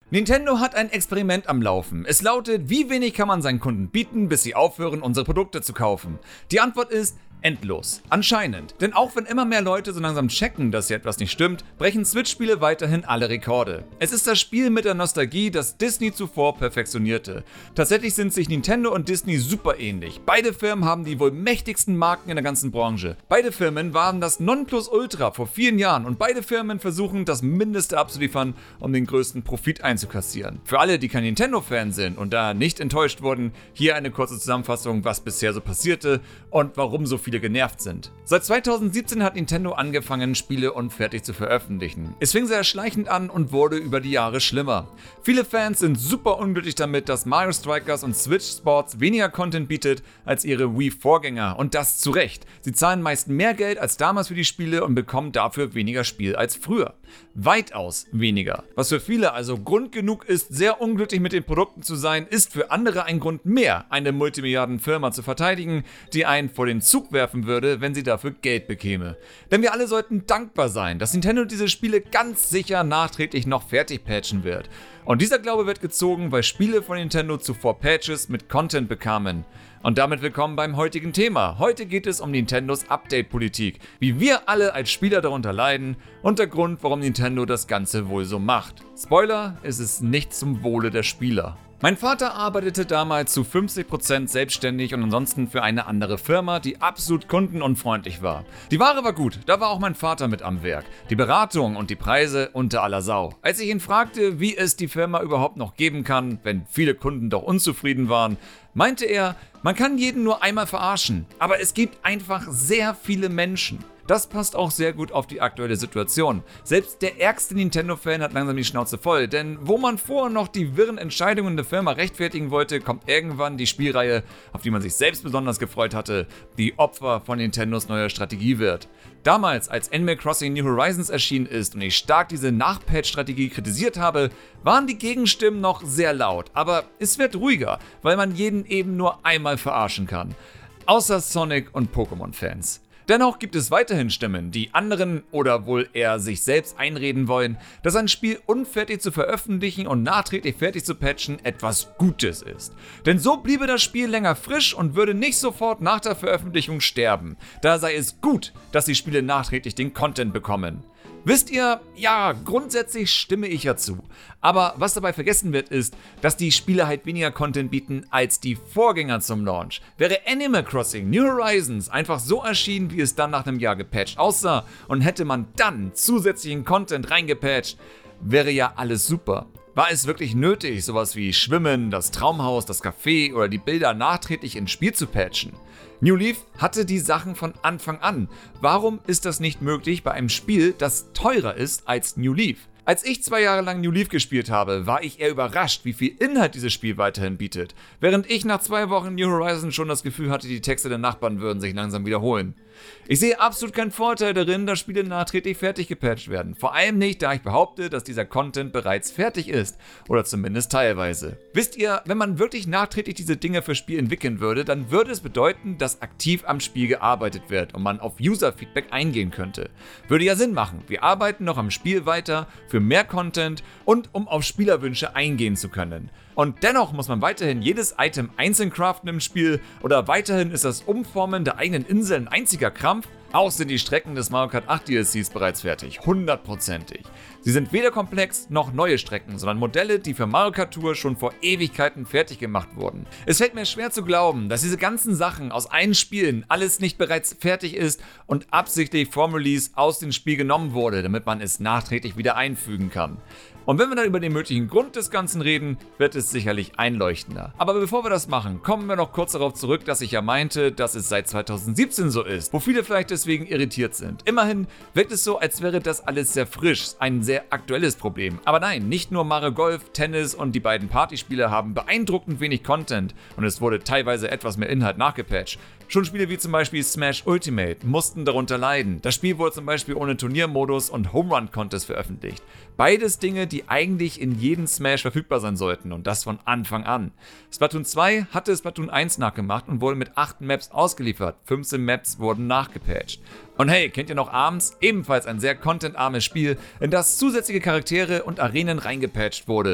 Nintendo hat ein Experiment am Laufen. Es lautet, wie wenig kann man seinen Kunden bieten, bis sie aufhören, unsere Produkte zu kaufen? Die Antwort ist endlos. Anscheinend. Denn auch wenn immer mehr Leute so langsam checken, dass hier etwas nicht stimmt, brechen Switch-Spiele weiterhin alle Rekorde. Es ist das Spiel mit der Nostalgie, das Disney zuvor perfektionierte. Tatsächlich sind sich Nintendo und Disney super ähnlich. Beide Firmen haben die wohl mächtigsten Marken in der ganzen Branche. Beide Firmen waren das Nonplusultra vor vielen Jahren und beide Firmen versuchen, das Mindeste abzuliefern, um den größten Profit einzukassieren. Für alle, die kein Nintendo-Fan sind und da nicht enttäuscht wurden, hier eine kurze Zusammenfassung, was bisher so passierte und warum so viele genervt sind. Seit 2017 hat Nintendo angefangen, Spiele unfertig zu veröffentlichen. Es fing sehr schleichend an und wurde über die Jahre schlimmer. Viele Fans sind super unglücklich damit, dass Mario Strikers und Switch Sports weniger Content bietet als ihre Wii-Vorgänger und das zu Recht. Sie zahlen meist mehr Geld als damals für die Spiele und bekommen dafür weniger Spiel als früher. Weitaus weniger. Was für viele also Grund genug ist, sehr unglücklich mit den Produkten zu sein, ist für andere ein Grund mehr, eine Multimilliardenfirma zu verteidigen, die einen vor den Zug werfen würde, wenn sie dafür Geld bekäme. Denn wir alle sollten dankbar sein, dass Nintendo diese Spiele ganz sicher nachträglich noch fertig patchen wird. Und dieser Glaube wird gezogen, weil Spiele von Nintendo zuvor Patches mit Content bekamen. Und damit willkommen beim heutigen Thema. Heute geht es um Nintendos Update-Politik, wie wir alle als Spieler darunter leiden und der Grund, warum Nintendo das Ganze wohl so macht. Spoiler, es ist nicht zum Wohle der Spieler. Mein Vater arbeitete damals zu 50% selbstständig und ansonsten für eine andere Firma, die absolut kundenunfreundlich war. Die Ware war gut, da war auch mein Vater mit am Werk. Die Beratung und die Preise unter aller Sau. Als ich ihn fragte, wie es die Firma überhaupt noch geben kann, wenn viele Kunden doch unzufrieden waren, meinte er, man kann jeden nur einmal verarschen, aber es gibt einfach sehr viele Menschen. Das passt auch sehr gut auf die aktuelle Situation. Selbst der ärgste Nintendo-Fan hat langsam die Schnauze voll, denn wo man vorher noch die wirren Entscheidungen der Firma rechtfertigen wollte, kommt irgendwann die Spielreihe, auf die man sich selbst besonders gefreut hatte, die Opfer von Nintendos neuer Strategie wird. Damals, als Animal Crossing New Horizons erschienen ist und ich stark diese Nachpatch-Strategie kritisiert habe, waren die Gegenstimmen noch sehr laut, aber es wird ruhiger, weil man jeden eben nur einmal verarschen kann. Außer Sonic und Pokémon-Fans. Dennoch gibt es weiterhin Stimmen, die anderen oder wohl eher sich selbst einreden wollen, dass ein Spiel unfertig zu veröffentlichen und nachträglich fertig zu patchen etwas Gutes ist. Denn so bliebe das Spiel länger frisch und würde nicht sofort nach der Veröffentlichung sterben. Da sei es gut, dass die Spiele nachträglich den Content bekommen. Wisst ihr, ja, grundsätzlich stimme ich ja zu. Aber was dabei vergessen wird, ist, dass die Spiele halt weniger Content bieten als die Vorgänger zum Launch. Wäre Animal Crossing New Horizons einfach so erschienen, wie es dann nach einem Jahr gepatcht aussah und hätte man dann zusätzlichen Content reingepatcht, wäre ja alles super. War es wirklich nötig, sowas wie Schwimmen, das Traumhaus, das Café oder die Bilder nachträglich ins Spiel zu patchen? New Leaf hatte die Sachen von Anfang an. Warum ist das nicht möglich bei einem Spiel, das teurer ist als New Leaf? Als ich 2 Jahre lang New Leaf gespielt habe, war ich eher überrascht, wie viel Inhalt dieses Spiel weiterhin bietet. Während ich nach 2 Wochen New Horizons schon das Gefühl hatte, die Texte der Nachbarn würden sich langsam wiederholen. Ich sehe absolut keinen Vorteil darin, dass Spiele nachträglich fertig gepatcht werden. Vor allem nicht, da ich behaupte, dass dieser Content bereits fertig ist. Oder zumindest teilweise. Wisst ihr, wenn man wirklich nachträglich diese Dinge für Spiel entwickeln würde, dann würde es bedeuten, dass aktiv am Spiel gearbeitet wird und man auf User-Feedback eingehen könnte. Würde ja Sinn machen. Wir arbeiten noch am Spiel weiter, für mehr Content und um auf Spielerwünsche eingehen zu können. Und dennoch muss man weiterhin jedes Item einzeln craften im Spiel oder weiterhin ist das Umformen der eigenen Insel ein einziger Krampf. Auch sind die Strecken des Mario Kart 8 DLCs bereits fertig, 100%ig. Sie sind weder komplex noch neue Strecken, sondern Modelle, die für Mario Kart Tour schon vor Ewigkeiten fertig gemacht wurden. Es fällt mir schwer zu glauben, dass diese ganzen Sachen aus allen Spielen alles nicht bereits fertig ist und absichtlich vorm Release aus dem Spiel genommen wurde, damit man es nachträglich wieder einfügen kann. Und wenn wir dann über den möglichen Grund des Ganzen reden, wird es sicherlich einleuchtender. Aber bevor wir das machen, kommen wir noch kurz darauf zurück, dass ich ja meinte, dass es seit 2017 so ist, wo viele vielleicht deswegen irritiert sind. Immerhin wirkt es so, als wäre das alles sehr frisch, ein sehr aktuelles Problem. Aber nein, nicht nur Mario Golf, Tennis und die beiden Partyspiele haben beeindruckend wenig Content und es wurde teilweise etwas mehr Inhalt nachgepatcht. Schon Spiele wie zum Beispiel Smash Ultimate mussten darunter leiden. Das Spiel wurde zum Beispiel ohne Turniermodus und Home Run Contest veröffentlicht. Beides Dinge, die eigentlich in jedem Smash verfügbar sein sollten und das von Anfang an. Splatoon 2 hatte Splatoon 1 nachgemacht und wurde mit 8 Maps ausgeliefert. 15 Maps wurden nachgepatcht. Und hey, kennt ihr noch ARMS? Ebenfalls ein sehr contentarmes Spiel, in das zusätzliche Charaktere und Arenen reingepatcht wurde.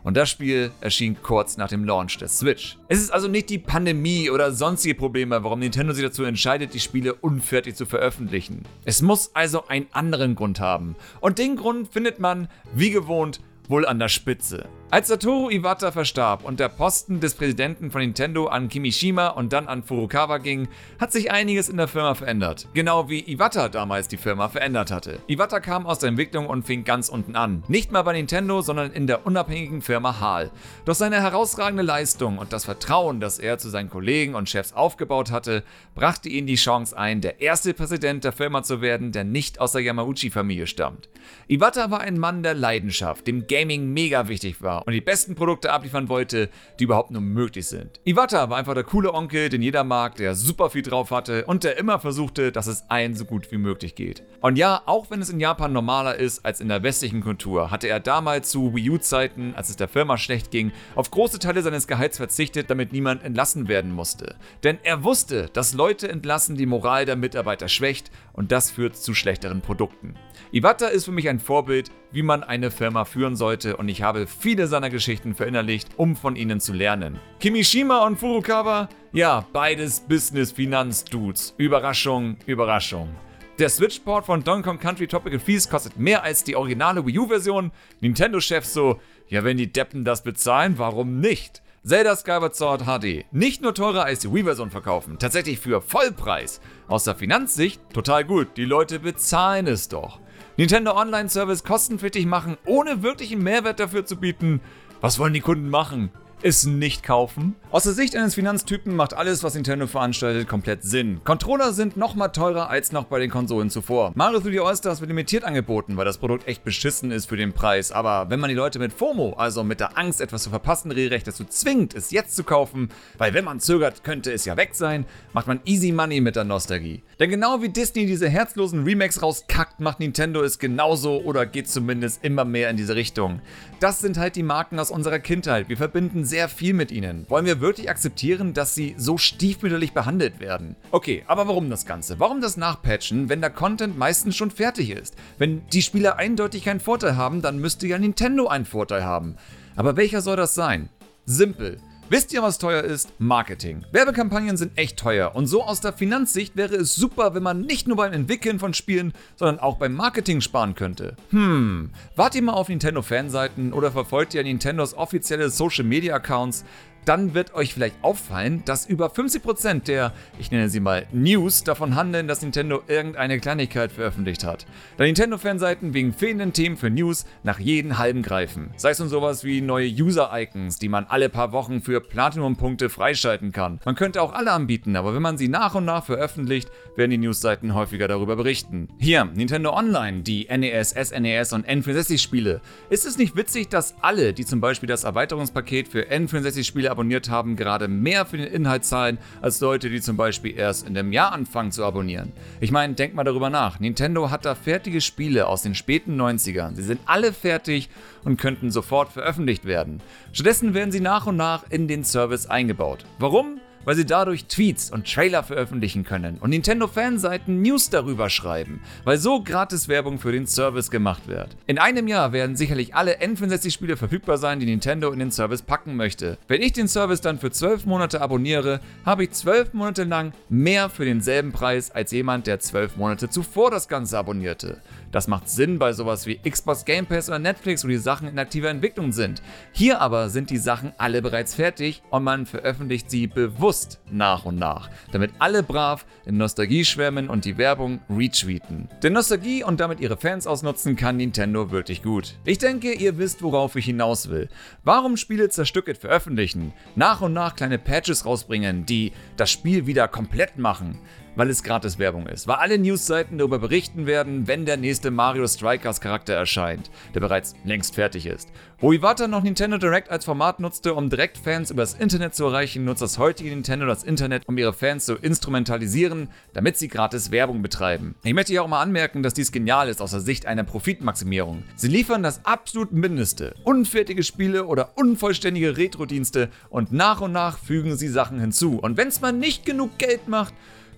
Und das Spiel erschien kurz nach dem Launch der Switch. Es ist also nicht die Pandemie oder sonstige Probleme, warum Nintendo sich dazu entscheidet, die Spiele unfertig zu veröffentlichen. Es muss also einen anderen Grund haben. Und den Grund findet man, wie gewohnt, wohl an der Spitze. Als Satoru Iwata verstarb und der Posten des Präsidenten von Nintendo an Kimishima und dann an Furukawa ging, hat sich einiges in der Firma verändert. Genau wie Iwata damals die Firma verändert hatte. Iwata kam aus der Entwicklung und fing ganz unten an. Nicht mal bei Nintendo, sondern in der unabhängigen Firma HAL. Doch seine herausragende Leistung und das Vertrauen, das er zu seinen Kollegen und Chefs aufgebaut hatte, brachte ihm die Chance ein, der erste Präsident der Firma zu werden, der nicht aus der Yamauchi-Familie stammt. Iwata war ein Mann der Leidenschaft, dem Gaming mega wichtig war und die besten Produkte abliefern wollte, die überhaupt nur möglich sind. Iwata war einfach der coole Onkel, den jeder mag, der super viel drauf hatte und der immer versuchte, dass es allen so gut wie möglich geht. Und ja, auch wenn es in Japan normaler ist als in der westlichen Kultur, hatte er damals zu Wii U-Zeiten, als es der Firma schlecht ging, auf große Teile seines Gehalts verzichtet, damit niemand entlassen werden musste. Denn er wusste, dass Leute entlassen die Moral der Mitarbeiter schwächt und das führt zu schlechteren Produkten. Iwata ist für mich ein Vorbild, wie man eine Firma führen sollte und ich habe viele seiner Geschichten verinnerlicht, um von ihnen zu lernen. Kimishima und Furukawa? Ja, beides Business-Finanz-Dudes. Überraschung, Überraschung. Der Switch-Port von Donkey Kong Country Tropical Freeze kostet mehr als die originale Wii U-Version. Nintendo-Chef so, ja wenn die Deppen das bezahlen, warum nicht? Zelda Skyward Sword HD. Nicht nur teurer als die Wii-Version verkaufen, tatsächlich für Vollpreis. Aus der Finanzsicht total gut, die Leute bezahlen es doch. Nintendo Online Service kostenpflichtig machen, ohne wirklichen Mehrwert dafür zu bieten. Was wollen die Kunden machen? Es nicht kaufen? Aus der Sicht eines Finanztypen macht alles, was Nintendo veranstaltet, komplett Sinn. Controller sind noch mal teurer als noch bei den Konsolen zuvor. Mario 3D All-Stars wird limitiert angeboten, weil das Produkt echt beschissen ist für den Preis. Aber wenn man die Leute mit FOMO, also mit der Angst, etwas zu verpassen, regelrecht dazu zwingt, es jetzt zu kaufen, weil wenn man zögert, könnte es ja weg sein, macht man easy money mit der Nostalgie. Denn genau wie Disney diese herzlosen Remakes rauskackt, macht Nintendo es genauso oder geht zumindest immer mehr in diese Richtung. Das sind halt die Marken aus unserer Kindheit. Wir verbinden sehr viel mit ihnen. Wollen wir wirklich akzeptieren, dass sie so stiefmütterlich behandelt werden? Okay, aber warum das Ganze? Warum das Nachpatchen, wenn der Content meistens schon fertig ist? Wenn die Spieler eindeutig keinen Vorteil haben, dann müsste ja Nintendo einen Vorteil haben. Aber welcher soll das sein? Simpel. Wisst ihr, was teuer ist? Marketing. Werbekampagnen sind echt teuer und so aus der Finanzsicht wäre es super, wenn man nicht nur beim Entwickeln von Spielen, sondern auch beim Marketing sparen könnte. Wart ihr mal auf Nintendo-Fanseiten oder verfolgt ihr Nintendos offizielle Social-Media-Accounts? Dann wird euch vielleicht auffallen, dass über 50% der, ich nenne sie mal News, davon handeln, dass Nintendo irgendeine Kleinigkeit veröffentlicht hat. Da Nintendo-Fanseiten wegen fehlenden Themen für News nach jedem halben greifen. Sei es nun sowas wie neue User-Icons, die man alle paar Wochen für Platinum-Punkte freischalten kann. Man könnte auch alle anbieten, aber wenn man sie nach und nach veröffentlicht, werden die News-Seiten häufiger darüber berichten. Hier, Nintendo Online, die NES, SNES und N64-Spiele. Ist es nicht witzig, dass alle, die zum Beispiel das Erweiterungspaket für N64-Spiele abonniert haben, gerade mehr für den Inhalt zahlen, als Leute, die zum Beispiel erst in dem Jahr anfangen zu abonnieren. Ich meine, denkt mal darüber nach. Nintendo hat da fertige Spiele aus den späten 90ern. Sie sind alle fertig und könnten sofort veröffentlicht werden. Stattdessen werden sie nach und nach in den Service eingebaut. Warum? Weil sie dadurch Tweets und Trailer veröffentlichen können und Nintendo-Fanseiten News darüber schreiben, weil so gratis Werbung für den Service gemacht wird. In einem Jahr werden sicherlich alle N64-Spiele verfügbar sein, die Nintendo in den Service packen möchte. Wenn ich den Service dann für 12 Monate abonniere, habe ich 12 Monate lang mehr für denselben Preis als jemand, der 12 Monate zuvor das Ganze abonnierte. Das macht Sinn bei sowas wie Xbox Game Pass oder Netflix, wo die Sachen in aktiver Entwicklung sind. Hier aber sind die Sachen alle bereits fertig und man veröffentlicht sie bewusst nach und nach, damit alle brav in Nostalgie schwärmen und die Werbung retweeten. Denn Nostalgie und damit ihre Fans ausnutzen kann Nintendo wirklich gut. Ich denke, ihr wisst, worauf ich hinaus will. Warum Spiele zerstückelt veröffentlichen, nach und nach kleine Patches rausbringen, die das Spiel wieder komplett machen? Weil es gratis Werbung ist. Weil alle Newsseiten darüber berichten werden, wenn der nächste Mario Strikers Charakter erscheint, der bereits längst fertig ist. Wo Iwata noch Nintendo Direct als Format nutzte, um direkt Fans über das Internet zu erreichen, nutzt das heutige Nintendo das Internet, um ihre Fans zu instrumentalisieren, damit sie gratis Werbung betreiben. Ich möchte hier auch mal anmerken, dass dies genial ist aus der Sicht einer Profitmaximierung. Sie liefern das absolut Mindeste, unfertige Spiele oder unvollständige Retro-Dienste und nach fügen sie Sachen hinzu. Und wenn es mal nicht genug Geld macht,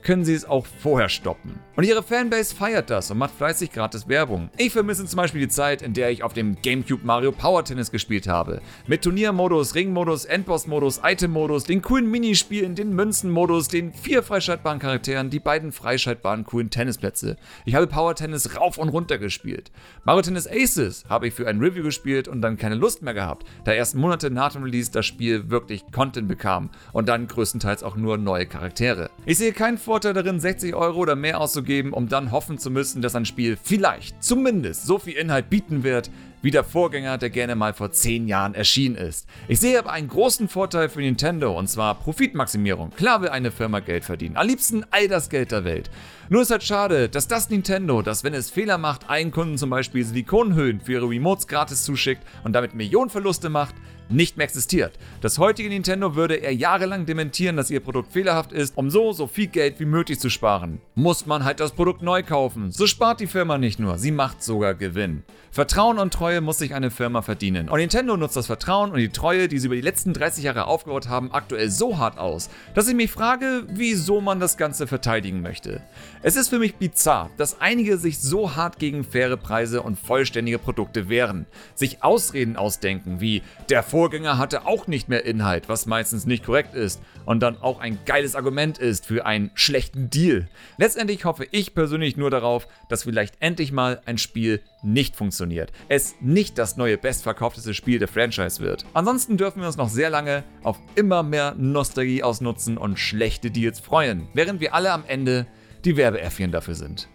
können sie es auch vorher stoppen. Und ihre Fanbase feiert das und macht fleißig gratis Werbung. Ich vermisse zum Beispiel die Zeit, in der ich auf dem Gamecube Mario Power Tennis gespielt habe. Mit Turniermodus, Ringmodus, Endboss-Modus, Item-Modus, den coolen Minispielen, den Münzen-Modus, den 4 freischaltbaren Charakteren, die beiden freischaltbaren coolen Tennisplätze. Ich habe Power Tennis rauf und runter gespielt. Mario Tennis Aces habe ich für ein Review gespielt und dann keine Lust mehr gehabt, da erst Monate nach dem Release das Spiel wirklich Content bekam und dann größtenteils auch nur neue Charaktere. Ich sehe keinen Vorteil darin, 60 € oder mehr auszugeben, um dann hoffen zu müssen, dass ein Spiel vielleicht, zumindest, so viel Inhalt bieten wird, wie der Vorgänger, der gerne mal vor 10 Jahren erschienen ist. Ich sehe aber einen großen Vorteil für Nintendo, und zwar Profitmaximierung. Klar will eine Firma Geld verdienen, am liebsten all das Geld der Welt. Nur ist halt schade, dass das Nintendo, das wenn es Fehler macht, einen Kunden zum Beispiel Silikonhüllen für ihre Remotes gratis zuschickt und damit Millionenverluste macht, nicht mehr existiert. Das heutige Nintendo würde eher jahrelang dementieren, dass ihr Produkt fehlerhaft ist, um so viel Geld wie möglich zu sparen. Muss man halt das Produkt neu kaufen. So spart die Firma nicht nur, sie macht sogar Gewinn. Vertrauen und Treue muss sich eine Firma verdienen. Und Nintendo nutzt das Vertrauen und die Treue, die sie über die letzten 30 Jahre aufgebaut haben, aktuell so hart aus, dass ich mich frage, wieso man das Ganze verteidigen möchte. Es ist für mich bizarr, dass einige sich so hart gegen faire Preise und vollständige Produkte wehren, sich Ausreden ausdenken, wie der Vorgänger hatte auch nicht mehr Inhalt, was meistens nicht korrekt ist und dann auch ein geiles Argument ist für einen schlechten Deal. Letztendlich hoffe ich persönlich nur darauf, dass vielleicht endlich mal ein Spiel nicht funktioniert. Es nicht das neue bestverkaufteste Spiel der Franchise wird. Ansonsten dürfen wir uns noch sehr lange auf immer mehr Nostalgie ausnutzen und schlechte Deals freuen, während wir alle am Ende die Werbeäffchen dafür sind.